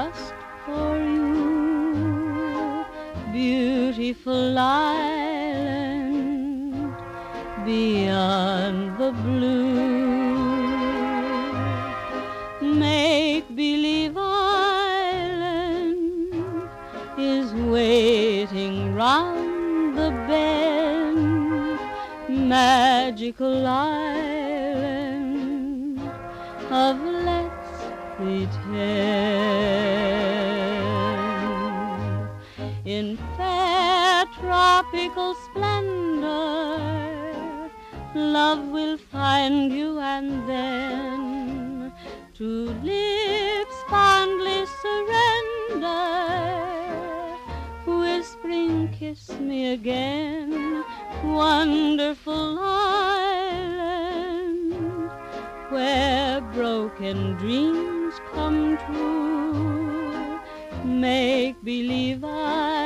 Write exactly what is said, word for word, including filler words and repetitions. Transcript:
just for you, beautiful island beyond the blue. Make-believe island is waiting round the bend, magical island of let's pretend. In fair tropical splendor, love will find you, and then to lips fondly surrender, whispering, kiss me again. Wonderful island where broken dreams come true. Make-believe island